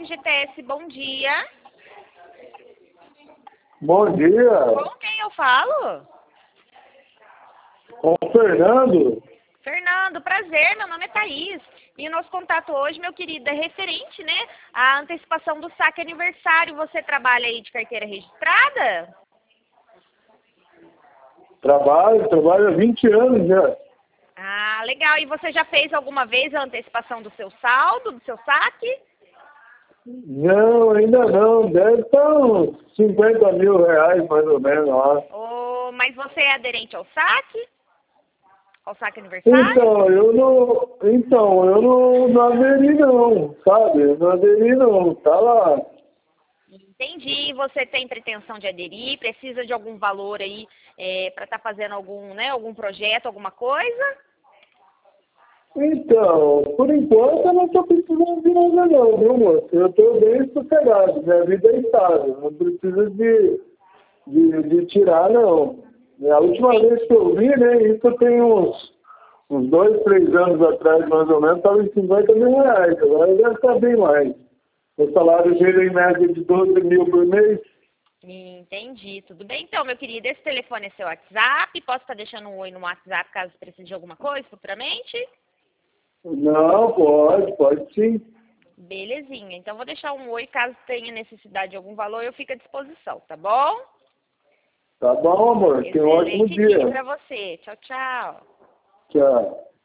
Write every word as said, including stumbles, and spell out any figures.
G T S, bom dia. Bom dia. Com quem eu falo? Com o Fernando. Fernando, prazer, meu nome é Thaís. E o nosso contato hoje, meu querido, é referente, né, à antecipação do saque aniversário. Você trabalha aí de carteira registrada? Trabalho, trabalho há vinte anos já. Ah, legal. E você já fez alguma vez a antecipação do seu saldo, do seu saque? Não, ainda não. Deve estar uns cinquenta mil reais, mais ou menos, lá. Oh, mas você é aderente ao saque? Ao saque aniversário? Então, eu não, então, eu não, não aderi não, sabe? Eu não aderi não, tá lá. Entendi. Você tem pretensão de aderir? Precisa de algum valor aí é, para estar fazendo algum, né, algum projeto, alguma coisa? Então, por enquanto eu não estou precisando de nada não, viu, moço? Eu estou bem sossegado, minha vida é estável, não preciso de, de, de tirar não. A última vez que eu vi, né, isso tem uns, uns dois, três anos atrás, mais ou menos, estava em cinquenta mil reais, agora deve estar bem mais. O salário dele é em média de doze mil por mês. Entendi, tudo bem. Então, meu querido, esse telefone é seu WhatsApp, posso estar deixando um oi no WhatsApp caso precise de alguma coisa futuramente? Não, pode, pode sim. Belezinha, então vou deixar um oi caso tenha necessidade de algum valor, eu fico à disposição, tá bom? Tá bom, amor, tenha um ótimo Excelente dia dia. pra você, tchau, tchau. Tchau.